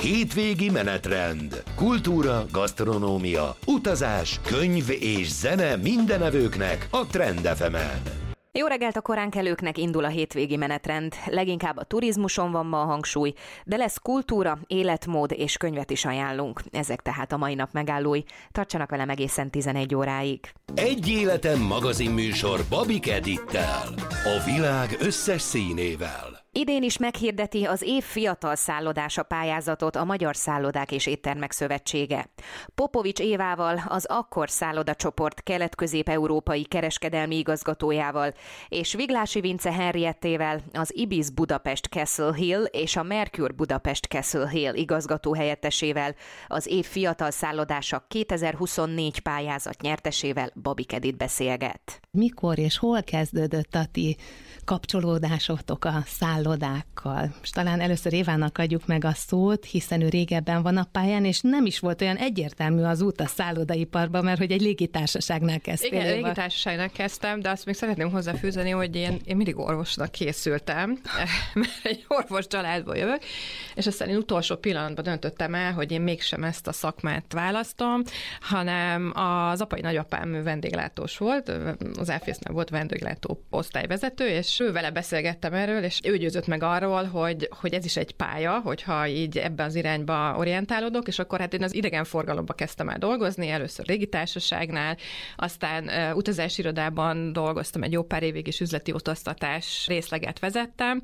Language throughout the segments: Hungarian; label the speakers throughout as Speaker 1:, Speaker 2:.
Speaker 1: Hétvégi menetrend. Kultúra, gasztronómia, utazás, könyv és zene mindenevőknek a Trend FM-en.
Speaker 2: Jó reggelt a koránkelőknek, indul a hétvégi menetrend. Leginkább a turizmuson van ma a hangsúly, de lesz kultúra, életmód és könyvet is ajánlunk. Ezek tehát a mai nap megállói. Tartsanak velem egészen 11 óráig.
Speaker 1: Egy életen magazinműsor Babik Edittel. A világ összes színével.
Speaker 2: Idén is meghirdeti az év fiatal szállodása pályázatot a Magyar Szállodák és Éttermek Szövetsége. Popovics Évával, az Akkor szállodacsoport kelet-közép-európai kereskedelmi igazgatójával, és Viglási Vince Henriettével, az Ibis Budapest Castle Hill és a Mercure Budapest Castle Hill igazgatóhelyettesével, az év fiatal szállodása 2024 pályázat nyertesével Babik Edit beszélget.
Speaker 3: Mikor és hol kezdődött a ti kapcsolódásotok a szállodákkal? És talán először Évának adjuk meg a szót, hiszen ő régebben van a pályán, és nem is volt olyan egyértelmű az út a szállodaiparba, mert hogy egy légitársaságnál kezdtél.
Speaker 4: Igen, légitársaságnál kezdtem, de azt még szeretném hozzáfűzni, hogy én mindig orvosnak készültem, mert egy orvos családból jövök, és aztán én utolsó pillanatban döntöttem el, hogy én mégsem ezt a szakmát választom, hanem az apai nagyapám vendéglátós volt, az Elfésznél volt vendéglátó osztályvezető, és ő vele beszélgettem erről, és ő győzött meg arról, hogy ez is egy pálya, hogyha így ebben az irányba orientálódok, és akkor hát én az idegenforgalomba kezdtem el dolgozni, először légitársaságnál, aztán utazási irodában dolgoztam egy jó pár évig, és üzleti utaztatás részleget vezettem,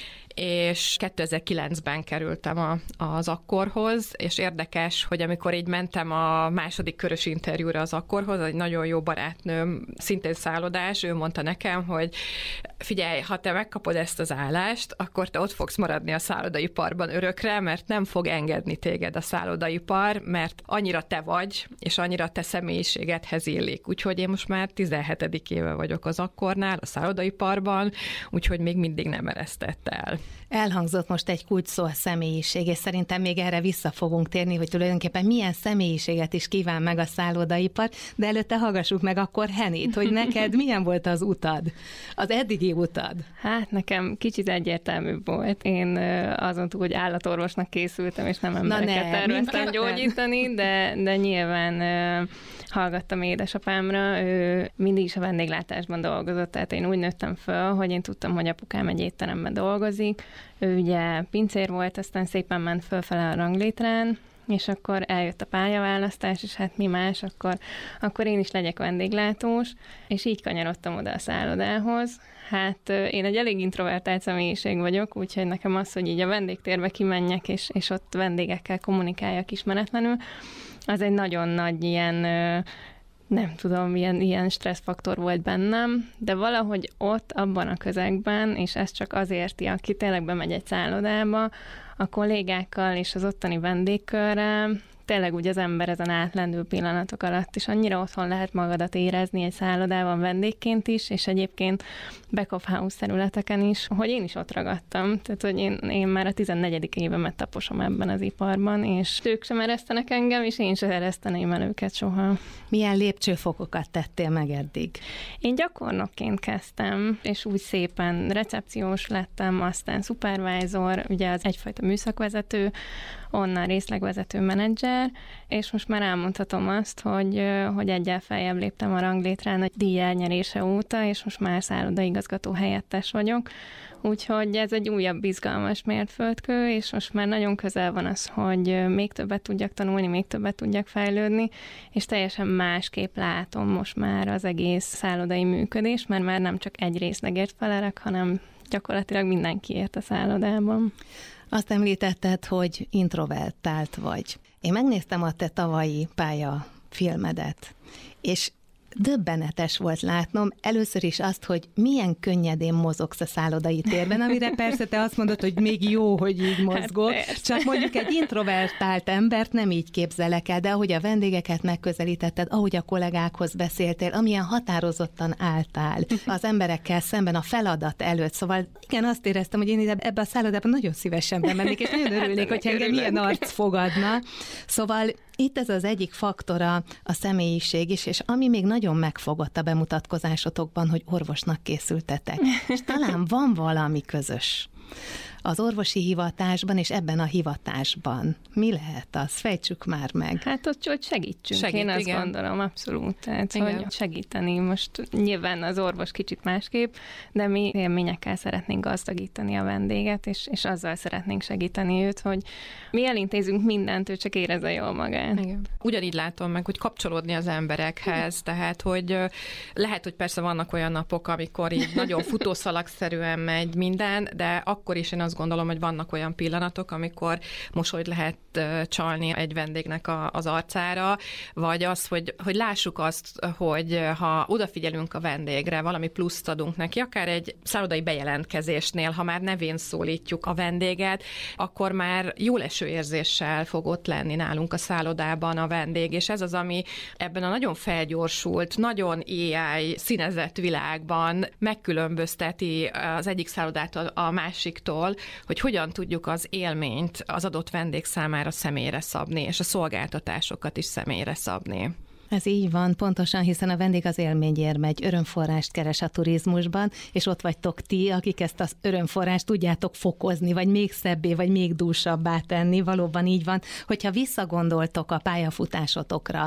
Speaker 4: és 2009-ben kerültem az Akkorhoz, és érdekes, hogy amikor így mentem a második körös interjúra az Akkorhoz, egy nagyon jó barátnőm, szintén szállodás, ő mondta nekem, hogy figyelj, ha te megkapod ezt az állást, akkor te ott fogsz maradni a szállodaiparban örökre, mert nem fog engedni téged a szállodaipar, mert annyira te vagy, és annyira te személyiségedhez illik. Úgyhogy én most már 17. éve vagyok az Akkornál, a szállodaiparban, úgyhogy még mindig nem eresztett el.
Speaker 3: Elhangzott most egy kulcs szó, a személyiség, és szerintem még erre vissza fogunk térni, hogy tulajdonképpen milyen személyiséget is kíván meg a szállodaipar, de előtte hallgassuk meg akkor Henit, hogy neked milyen volt az utad, az eddigi utad?
Speaker 5: Hát nekem kicsit egyértelmű volt. Én azon túl, hogy állatorvosnak készültem, és nem embereket terveztem gyógyítani, de nyilván hallgattam édesapámra, ő mindig is a vendéglátásban dolgozott, tehát én úgy nőttem föl, hogy én tudtam, hogy apukám egy étteremben dolgozik, ő ugye pincér volt, aztán szépen ment fölfele a ranglétrán, és akkor eljött a pályaválasztás, és hát mi más, akkor én is legyek vendéglátós, és így kanyarodtam oda a szállodához. Hát én egy elég introvertált személyiség vagyok, úgyhogy nekem az, hogy így a vendégtérbe kimenjek, és ott vendégekkel kommunikáljak ismeretlenül, az egy nagyon nagy ilyen, nem tudom, ilyen stresszfaktor volt bennem, de valahogy ott, abban a közegben, és ez csak azért, aki tényleg bemegy egy szállodába, a kollégákkal és az ottani vendégkörrel, tényleg úgy az ember ezen átlendül pillanatok alatt, és annyira otthon lehet magadat érezni egy szállodában vendégként is, és egyébként back of house területeken is, hogy én is ott ragadtam. Tehát, hogy én már a 14. évemet taposom ebben az iparban, és ők sem eresztenek engem, és én sem ereszteném el őket soha.
Speaker 3: Milyen lépcsőfokokat tettél meg eddig?
Speaker 5: Én gyakornokként kezdtem, és úgy szépen recepciós lettem, aztán supervisor, ugye az egyfajta műszakvezető, onnan részlegvezető menedzser, és most már elmondhatom azt, hogy egyel feljebb léptem a ranglétrán a díj elnyerése óta, és most már szállodaigazgató helyettes vagyok. Úgyhogy ez egy újabb izgalmas mérföldkő, és most már nagyon közel van az, hogy még többet tudjak tanulni, még többet tudjak fejlődni, és teljesen másképp látom most már az egész szállodai működés, mert már nem csak egy részlegért felelek, hanem gyakorlatilag mindenkiért a szállodában.
Speaker 3: Azt említetted, hogy introvertált vagy. Én megnéztem a te tavalyi pályafilmedet, és döbbenetes volt látnom először is azt, hogy milyen könnyedén mozogsz a szállodai térben, amire persze te azt mondod, hogy még jó, hogy így mozgok, hát csak mondjuk egy introvertált embert nem így képzelek el, de ahogy a vendégeket megközelítetted, ahogy a kollégákhoz beszéltél, amilyen határozottan álltál az emberekkel szemben a feladat előtt, szóval igen, azt éreztem, hogy én ebbe a szállodában nagyon szívesen bemennék, és nagyon örülnék, hogy engem milyen arc fogadna. Szóval itt ez az egyik faktora a személyiség is, és ami még nagyon megfogott a bemutatkozásotokban, hogy orvosnak készültetek. És talán van valami közös az orvosi hivatásban és ebben a hivatásban. Mi lehet az? Fejtsük már meg.
Speaker 5: Hát ott, hogy segítsünk, én azt gondolom, abszolút. Tehát, hogy segíteni. Most nyilván az orvos kicsit másképp, de mi élményekkel szeretnénk gazdagítani a vendéget, és azzal szeretnénk segíteni őt, hogy mi elintézünk mindent, ő csak érezze jól magát.
Speaker 4: Igen. Ugyanígy látom meg, hogy kapcsolódni az emberekhez, tehát, hogy lehet, hogy persze vannak olyan napok, amikor így nagyon futószalagszerűen megy minden, de akkor is én azt gondolom, hogy vannak olyan pillanatok, amikor mosolyt lehet csalni egy vendégnek az arcára, vagy az, hogy lássuk azt, hogy ha odafigyelünk a vendégre, valami pluszt adunk neki, akár egy szállodai bejelentkezésnél, ha már nevén szólítjuk a vendéget, akkor már jóleső érzéssel fog ott lenni nálunk a szállodában a vendég, és ez az, ami ebben a nagyon felgyorsult, nagyon AI színezett világban megkülönbözteti az egyik szállodát a másiktól, hogy hogyan tudjuk az élményt az adott vendég számára személyre szabni, és a szolgáltatásokat is személyre szabni.
Speaker 3: Ez így van, pontosan, hiszen a vendég az élményért megy, örömforrást keres a turizmusban, és ott vagytok ti, akik ezt az örömforrást tudjátok fokozni, vagy még szebbé, vagy még dúsabbá tenni, valóban így van. Hogyha visszagondoltok a pályafutásotokra,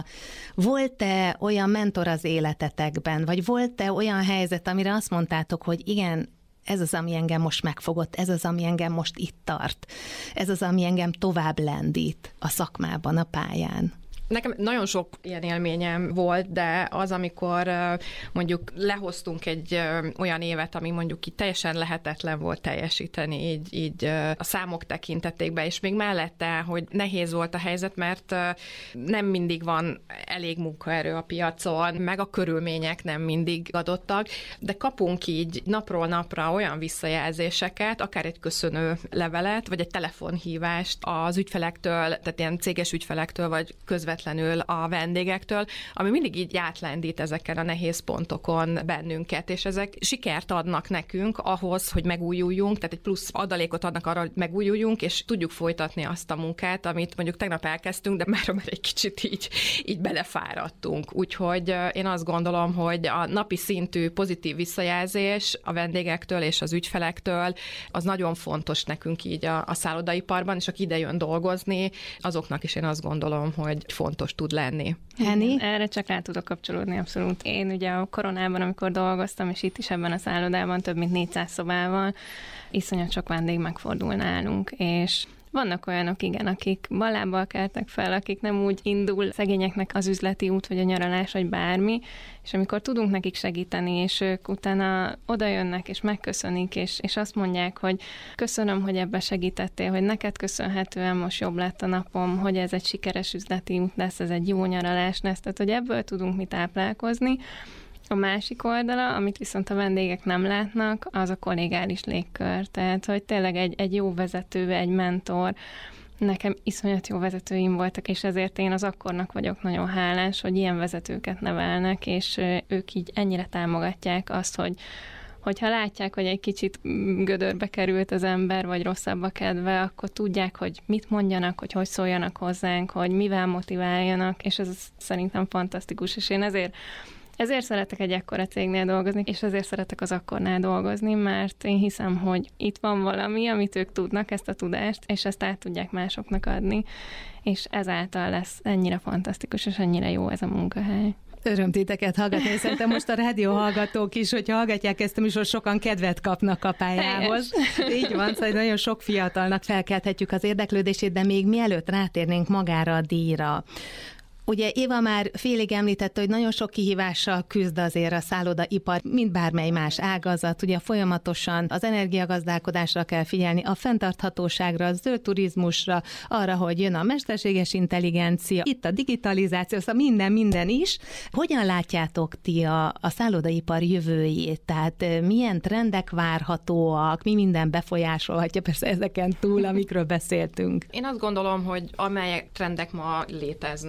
Speaker 3: volt-e olyan mentor az életetekben, vagy volt-e olyan helyzet, amire azt mondtátok, hogy igen, ez az, ami engem most megfogott, ez az, ami engem most itt tart, ez az, ami engem tovább lendít a szakmában, a pályán?
Speaker 4: Nekem nagyon sok ilyen élményem volt, de az, amikor mondjuk lehoztunk egy olyan évet, ami mondjuk így teljesen lehetetlen volt teljesíteni, így a számok tekintetében, és még mellette, hogy nehéz volt a helyzet, mert nem mindig van elég munkaerő a piacon, meg a körülmények nem mindig adottak, de kapunk így napról napra olyan visszajelzéseket, akár egy köszönő levelet, vagy egy telefonhívást az ügyfelektől, tehát ilyen céges ügyfelektől, vagy közvetlenül a vendégektől, ami mindig így átlendít ezeken a nehéz pontokon bennünket, és ezek sikert adnak nekünk ahhoz, hogy megújuljunk, tehát egy plusz adalékot adnak arra, hogy megújuljunk, és tudjuk folytatni azt a munkát, amit mondjuk tegnap elkezdtünk, de már egy kicsit így belefáradtunk. Úgyhogy én azt gondolom, hogy a napi szintű pozitív visszajelzés a vendégektől és az ügyfelektől az nagyon fontos nekünk így a szállodaiparban, és aki ide jön dolgozni, azoknak is én azt gondolom, hogy fontos tud lenni.
Speaker 3: Henny?
Speaker 5: Erre csak rá tudok kapcsolódni, abszolút. Én ugye a koronában, amikor dolgoztam, és itt is ebben a szállodában több mint 400 szobával, iszonyat sok vendég megfordul nálunk, és vannak olyanok, igen, akik ballábbal keltek fel, akik nem úgy indul szegényeknek az üzleti út, vagy a nyaralás, vagy bármi, és amikor tudunk nekik segíteni, és ők utána odajönnek, és megköszönik, és azt mondják, hogy köszönöm, hogy ebbe segítettél, hogy neked köszönhetően most jobb lett a napom, hogy ez egy sikeres üzleti út lesz, ez egy jó nyaralás lesz, tehát hogy ebből tudunk mi táplálkozni. A másik oldala, amit viszont a vendégek nem látnak, az a kollégális légkör. Tehát, hogy tényleg egy jó vezető, egy mentor. Nekem iszonyat jó vezetőim voltak, és ezért én az akkornak vagyok nagyon hálás, hogy ilyen vezetőket nevelnek, és ők így ennyire támogatják azt, hogyha látják, hogy egy kicsit gödörbe került az ember, vagy rosszabb a kedve, akkor tudják, hogy mit mondjanak, hogy szóljanak hozzánk, hogy mivel motiváljanak, és ez szerintem fantasztikus, és én ezért szeretek egy ekkora cégnél dolgozni, és ezért szeretek az akkornál dolgozni, mert én hiszem, hogy itt van valami, amit ők tudnak, ezt a tudást, és ezt át tudják másoknak adni, és ezáltal lesz ennyire fantasztikus, és ennyire jó ez a munkahely.
Speaker 3: Öröm titeket hallgatni, és szerintem most a rádió hallgatók is, hogyha hallgatják ezt a műsor, sokan kedvet kapnak a pályához. Így van, szóval nagyon sok fiatalnak felkelthetjük az érdeklődését, de még mielőtt rátérnénk magára a díjra. Ugye Éva már félig említette, hogy nagyon sok kihívással küzd azért a szállodaipar, mint bármely más ágazat. Ugye folyamatosan az energiagazdálkodásra kell figyelni, a fenntarthatóságra, a zöld turizmusra, arra, hogy jön a mesterséges intelligencia, itt a digitalizáció, szóval minden is. Hogyan látjátok ti a szállodaipar jövőjét? Tehát milyen trendek várhatóak, mi minden befolyásolhatja persze ezeken túl, amikről beszéltünk?
Speaker 4: Én azt gondolom, hogy amelyek trendek ma léteznek, tehát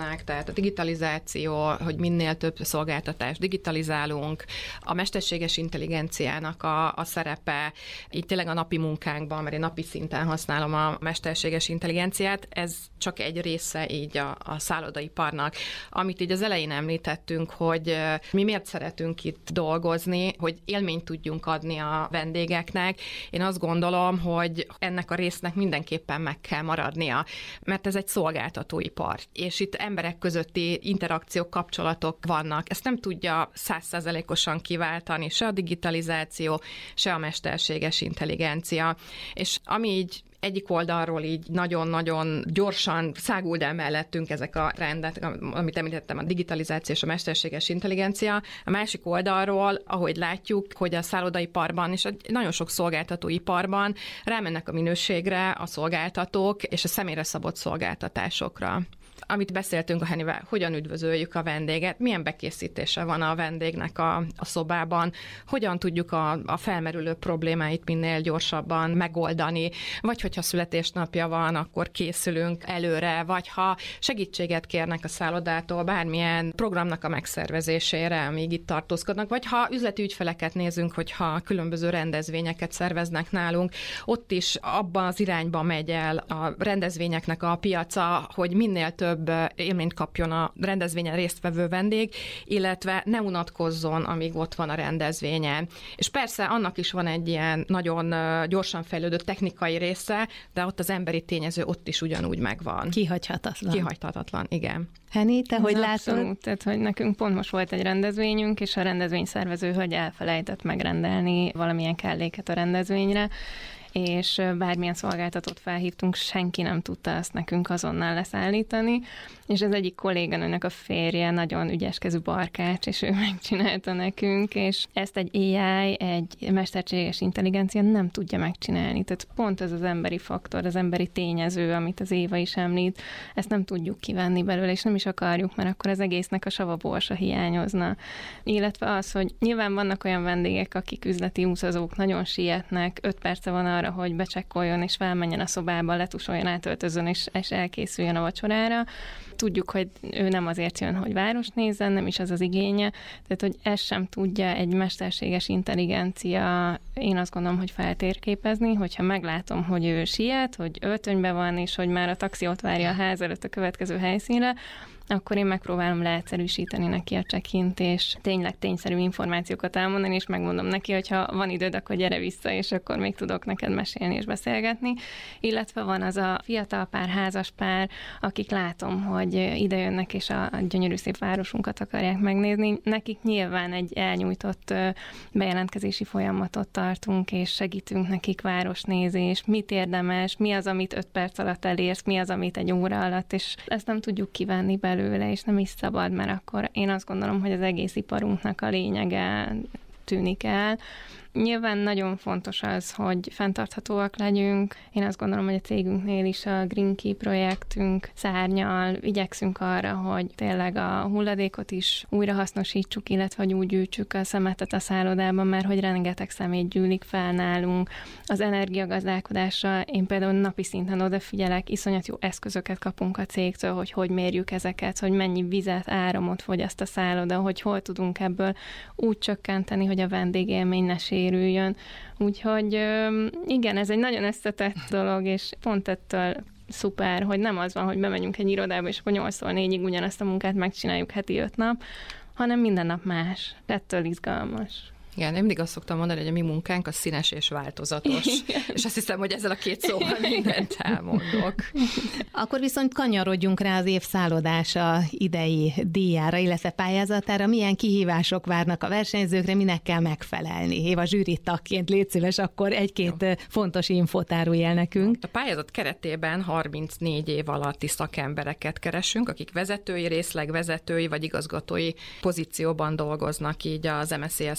Speaker 4: tehát a digitalizáció, hogy minél több szolgáltatást digitalizálunk, a mesterséges intelligenciának a szerepe, így tényleg a napi munkánkban, mert én napi szinten használom a mesterséges intelligenciát, ez csak egy része így a szállodaiparnak. Amit így az elején említettünk, hogy mi miért szeretünk itt dolgozni, hogy élményt tudjunk adni a vendégeknek. Én azt gondolom, hogy ennek a résznek mindenképpen meg kell maradnia, mert ez egy szolgáltatóipar, és itt emberek közötti interakciók, kapcsolatok vannak. Ezt nem tudja 100%-osan kiváltani se a digitalizáció, se a mesterséges intelligencia. És ami így egyik oldalról így nagyon-nagyon gyorsan száguld el mellettünk ezek a rendet, amit említettem, a digitalizáció és a mesterséges intelligencia. A másik oldalról, ahogy látjuk, hogy a szállodaiparban és nagyon sok szolgáltatóiparban rámennek a minőségre a szolgáltatók és a személyre szabott szolgáltatásokra. Amit beszéltünk a Hennivel, hogyan üdvözöljük a vendéget, milyen bekészítése van a vendégnek a szobában, hogyan tudjuk a felmerülő problémáit minél gyorsabban megoldani, vagy hogyha születésnapja van, akkor készülünk előre, vagy ha segítséget kérnek a szállodától bármilyen programnak a megszervezésére, amíg itt tartózkodnak, vagy ha üzleti ügyfeleket nézünk, hogyha különböző rendezvényeket szerveznek nálunk, ott is abban az irányba megy el a rendezvényeknek a piaca, hogy minél több élményt kapjon a rendezvényen résztvevő vendég, illetve ne unatkozzon, amíg ott van a rendezvényen. És persze annak is van egy ilyen nagyon gyorsan fejlődő technikai része, de ott az emberi tényező ott is ugyanúgy megvan. Kihagyhatatlan, igen.
Speaker 3: Henni, te hogy látod?
Speaker 5: Abszolút, tehát hogy nekünk pont most volt egy rendezvényünk, és a rendezvényszervező hölgy elfelejtett megrendelni valamilyen kelléket a rendezvényre, és bármilyen szolgáltatót felhívtunk, senki nem tudta ezt nekünk azonnal leszállítani, és az egyik kolléganőnek a férje nagyon ügyeskezű barkács, és ő megcsinálta nekünk, és ezt egy AI, egy mesterséges intelligencia nem tudja megcsinálni. Tehát pont ez az emberi faktor, az emberi tényező, amit az Éva is említ, ezt nem tudjuk kivenni belőle, és nem is akarjuk, mert akkor az egésznek a savaborsa hiányozna. Illetve az, hogy nyilván vannak olyan vendégek, akik üzleti utazók, nagyon sietnek, 5 perce van arra, hogy becsekkoljon és felmenjen a szobába, letusoljon, átöltözön és elkészüljön a vacsorára. Tudjuk, hogy ő nem azért jön, hogy város nézzen, nem is az az igénye, tehát hogy ezt sem tudja egy mesterséges intelligencia, én azt gondolom, hogy feltérképezni, hogyha meglátom, hogy ő siet, hogy öltönyben van, és hogy már a taxi ott várja a ház előtt a következő helyszínre, akkor én megpróbálom leegyszerűsíteni neki a check-int, és tényleg tényszerű információkat elmondani, és megmondom neki, hogy ha van időd, akkor gyere vissza, és akkor még tudok neked mesélni és beszélgetni. Illetve van az a fiatal pár, házas pár, akik látom, hogy idejönnek, és a gyönyörű szép városunkat akarják megnézni. Nekik nyilván egy elnyújtott bejelentkezési folyamatot tartunk, és segítünk nekik városnézés, mit érdemes, mi az, amit 5 perc alatt elérsz, mi az, amit egy óra alatt, és ezt nem tudjuk kivenni belőle, és nem is szabad, mert akkor én azt gondolom, hogy az egész iparunknak a lényege tűnik el. Nyilván nagyon fontos az, hogy fenntarthatóak legyünk. Én azt gondolom, hogy a cégünknél is a Green Key projektünk szárnyal igyekszünk arra, hogy tényleg a hulladékot is újra hasznosítsuk, illetve hogy úgy gyűjtsük a szemetet a szállodában, mert hogy rengeteg szemét gyűlik fel nálunk. Az energiagazdálkodásra én például napi szinten odafigyelek, iszonyat jó eszközöket kapunk a cégtől, hogy mérjük ezeket, hogy mennyi vizet, áramot fogyaszt a szálloda, hogy hol tudunk ebből úgy csökkenteni, hogy a vendégélmény ne sérüljön. Úgyhogy igen, ez egy nagyon összetett dolog, és pont ettől szuper, hogy nem az van, hogy bemegyünk egy irodába, és akkor 8-tól 4-ig ugyanazt a munkát megcsináljuk heti 5 nap, hanem minden nap más. Ettől izgalmas.
Speaker 4: Igen, én mindig azt szoktam mondani, hogy a mi munkánk az színes és változatos. Igen. És azt hiszem, hogy ezzel a 2 szóval mindent elmondok.
Speaker 3: Akkor viszont kanyarodjunk rá az év szállodása idei díjára, illetve pályázatára. Milyen kihívások várnak a versenyzőkre, minek kell megfelelni? Éva, zsűri tagként légy szíves, akkor 1-2 fontos infót árulj el nekünk. A
Speaker 4: pályázat keretében 34 év alatti szakembereket keresünk, akik vezetői, részlegvezetői vagy igazgatói pozícióban dolgoznak így az MSZS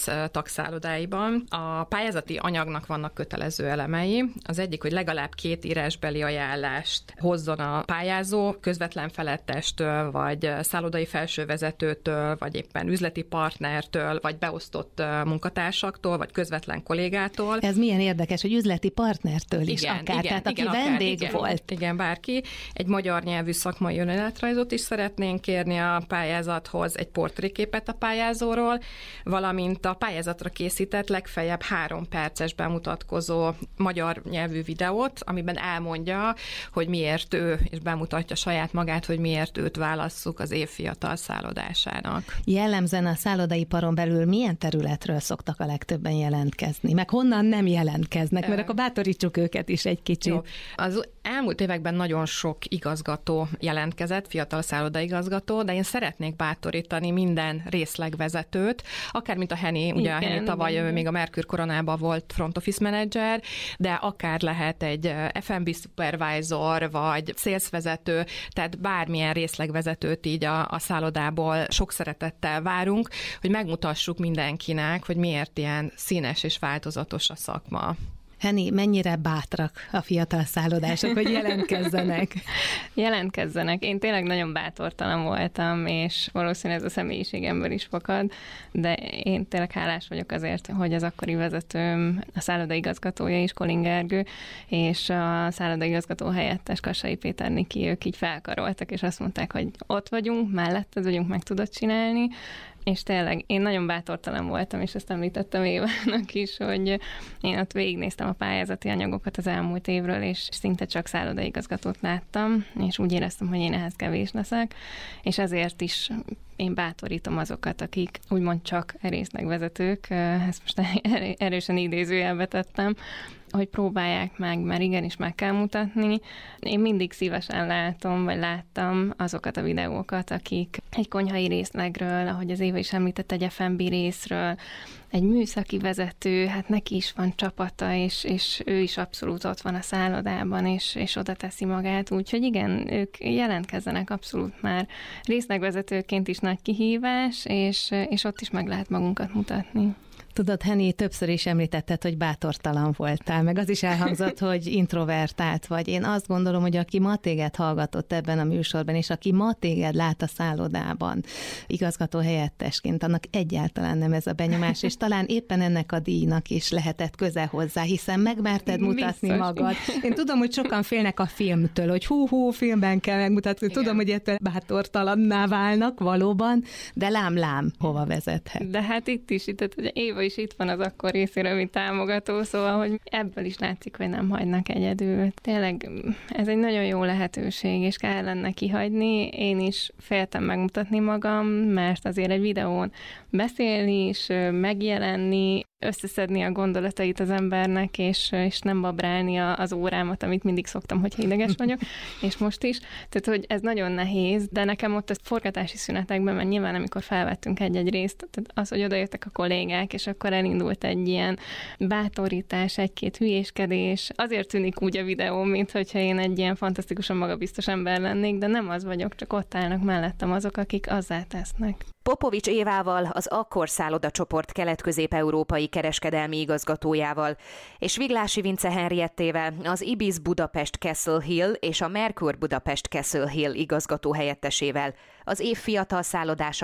Speaker 4: szakszállodáiban. A pályázati anyagnak vannak kötelező elemei. Az egyik, hogy legalább 2 írásbeli ajánlást hozzon a pályázó közvetlen felettestől, vagy szállodai felsővezetőtől, vagy éppen üzleti partnertől, vagy beosztott munkatársaktól, vagy közvetlen kollégától.
Speaker 3: Ez milyen érdekes, hogy üzleti partnertől is
Speaker 4: igen,
Speaker 3: akár,
Speaker 4: igen,
Speaker 3: tehát aki
Speaker 4: igen,
Speaker 3: vendég
Speaker 4: akár,
Speaker 3: volt.
Speaker 4: Igen, bárki. Egy magyar nyelvű szakmai önéletrajzot is szeretnénk kérni a pályázathoz, egy portréképet a pályázóról, valamint a pályázatra készített legfeljebb 3 perces bemutatkozó magyar nyelvű videót, amiben elmondja, hogy miért ő, és bemutatja saját magát, hogy miért őt válasszuk az év fiatal szállodásának.
Speaker 3: Jellemzően a szállodaiparon belül milyen területről szoktak a legtöbben jelentkezni? Meg honnan nem jelentkeznek? Mert akkor bátorítsuk őket is egy kicsit. Jó.
Speaker 4: Az elmúlt években nagyon sok igazgató jelentkezett, fiatal szállodaigazgató, de én szeretnék bátorítani minden részlegvezetőt, akár mint a Henny, ugye a Henny tavaly még a Merkur Koronában volt front office manager, de akár lehet egy F&B supervisor, vagy szélszvezető, tehát bármilyen részlegvezetőt így a szállodából sok szeretettel várunk, hogy megmutassuk mindenkinek, hogy miért ilyen színes és változatos a szakma.
Speaker 3: Henny, mennyire bátrak a fiatal szállodások, hogy jelentkezzenek?
Speaker 5: Jelentkezzenek. Én tényleg nagyon bátortalan voltam, és valószínűleg ez a személyiségemből is fakad, de én tényleg hálás vagyok azért, hogy az akkori vezetőm, a szállodaigazgatója is, Kolin Gergő, és a szállodaigazgató helyettes Kassai Péter Niki, ők így felkaroltak, és azt mondták, hogy ott vagyunk, melletted vagyunk, meg tudod csinálni, és tényleg én nagyon bátortalan voltam, és ezt említettem Évának is, hogy én ott végignéztem a pályázati anyagokat az elmúlt évről, és szinte csak szállodaigazgatót láttam, és úgy éreztem, hogy én ehhez kevés leszek, és ezért is én bátorítom azokat, akik úgymond csak részlegvezetők, ezt most erősen idézőjelbe tettem, hogy próbálják meg, mert igenis meg kell mutatni. Én mindig szívesen látom, vagy láttam azokat a videókat, akik egy konyhai részlegről, ahogy az Éva is említett, egy F&B részről, egy műszaki vezető, hát neki is van csapata, és ő is abszolút ott van a szállodában, és oda teszi magát, úgyhogy igen, ők jelentkezzenek abszolút már részlegvezetőként is nagy kihívás, és ott is meg lehet magunkat mutatni.
Speaker 3: Tudod, Henny, többször is említetted, hogy bátortalan voltál, meg az is elhangzott, hogy introvertált vagy. Én azt gondolom, hogy aki ma téged hallgatott ebben a műsorban, és aki ma téged lát a szállodában igazgató helyettesként, annak egyáltalán nem ez a benyomás, és talán éppen ennek a díjnak is lehetett köze hozzá, hiszen megmerted mutatni magad. Én tudom, hogy sokan félnek a filmtől, hogy hú, filmben kell megmutatni. Igen. Tudom, hogy ettől bátortalanná válnak valóban, de lám, hova vezethet.
Speaker 5: De hát itt ugye Éva is itt van az akkor részéről, mint támogató, szóval, hogy ebből is látszik, hogy nem hagynak egyedül. Tényleg ez egy nagyon jó lehetőség, és kellene kihagyni. Én is féltem megmutatni magam, mert azért egy videón beszélni is, megjelenni, összeszedni a gondolatait az embernek, és nem babrálni az órámat, amit mindig szoktam, hogyha ideges vagyok, és most is. Tehát, hogy ez nagyon nehéz, de nekem ott a forgatási szünetekben, mert nyilván amikor felvettünk egy-egy részt, tehát az, hogy odajöttek a kollégák, és akkor elindult egy ilyen bátorítás, egy-két hülyéskedés. Azért tűnik úgy a videó, mint hogyha én egy ilyen fantasztikusan magabiztos ember lennék, de nem az vagyok, csak ott állnak mellettem azok, akik azzá tesznek.
Speaker 2: Popovics Évával, az Akkor szállodacsoport kelet-közép-európai kereskedelmi igazgatójával, és Viglási Vince Henriettével, az Ibis Budapest Castle Hill és a Merkur Budapest Castle Hill igazgató helyettesével, az év fiatal szállodása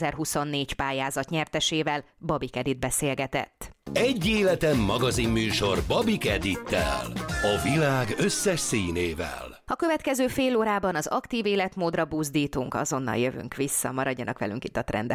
Speaker 2: 2024 pályázat nyertesével Babik Edit beszélgetett.
Speaker 1: Egy életen magazinműsor Babik Edittel, a világ összes színével.
Speaker 2: A következő fél órában az aktív életmódra buzdítunk, azonnal jövünk vissza, maradjanak velünk itt a Trend